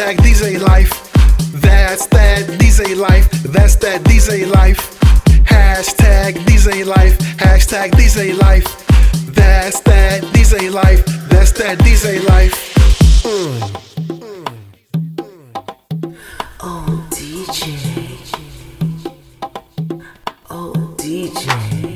Hashtag DJ life. That's that DJ life. That's that DJ life. Hashtag DJ life. Hashtag DJ life. That's that DJ life. That's that DJ life. Oh DJ. Oh DJ.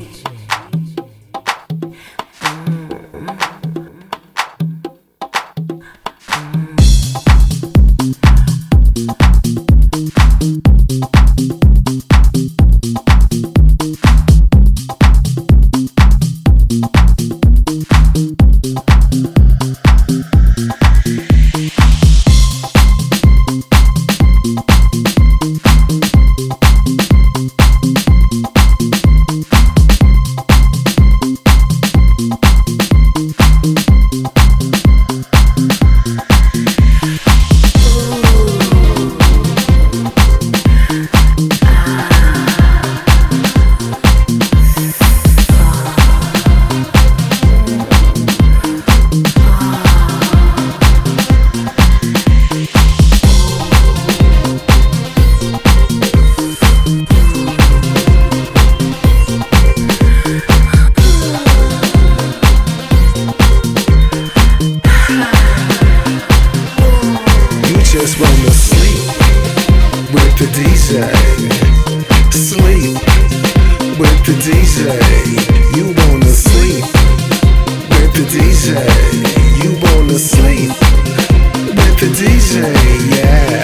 Just wanna sleep with the DJ. Sleep with the DJ. You wanna sleep with the DJ. You wanna sleep with the DJ, yeah.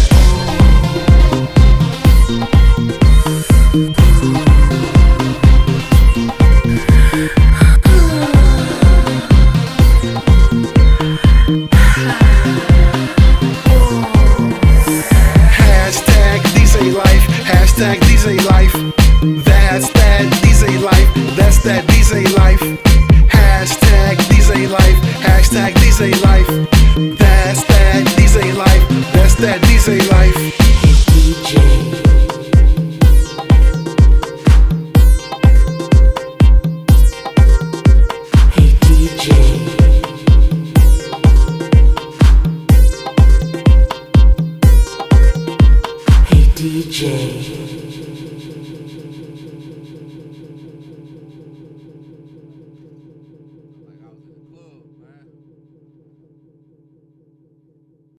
Hashtag DJ life. That's that DJ life. That's that DJ life. Hashtag DJ life. Hashtag DJ life. That's that DJ life. That's that DJ life. Hey DJ. Hey DJ. Hey DJ.